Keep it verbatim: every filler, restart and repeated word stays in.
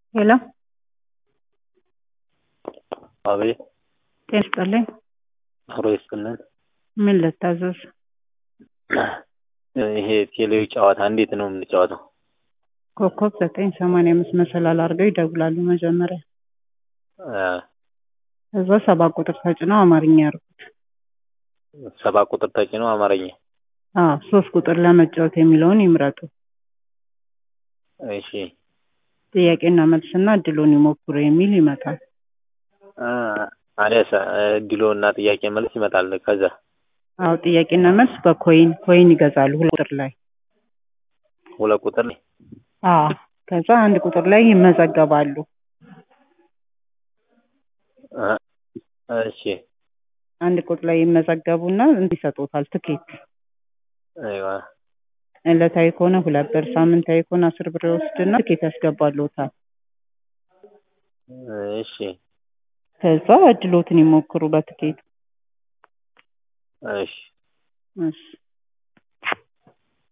ሄሎ አቤት ጤና ይስጥልኝ። አብሮ ይስጥልን። ምን ልታዘዝ? ይሄ ቴሌው ጨዋታ እንዴት ነው የምንጫወተው? ኮከብ ዘጠኝ ሰማንያ አምስት መሰላል አድርገው ይደውላሉ መጀመሪያ። አ እዛ ሰባት ቁጥር ተጭነው አማርኛ ያርጉት። ሰባት ቁጥር ተጭነው አማርኛ። አዎ ሶስት ቁጥር ለመጫወት የሚለውን ይምረጡ። እሺ ጥያቄና መልስና እድሉን ይሞክሩ የሚል ይመጣል። አ አለሰ እድሉና ጥያቄ መልስ ይመጣል። ከዛ አዎ ጥያቄና መልስ በኮይን ኮይን ይገዛሉ ሁለት ቁጥር ላይ። ሁለት ቁጥር ላይ አዎ ከዛ አንድ ቁጥር ላይ ይመዘገባሉ። አ እሺ አንድ ቁጥር ላይ ይመዘገቡና እንዲሰጡታል ትኬት። አይዋ ዕለታዊ ከሆነ ሁለት ብር፣ ሳምንታዊ ከሆነ አስር ብር ይወስድና ትኬት ያስገባልዎታል። እሺ ከዛ እድሎትን ይሞክሩ በትኬቱ። እሺ እሺ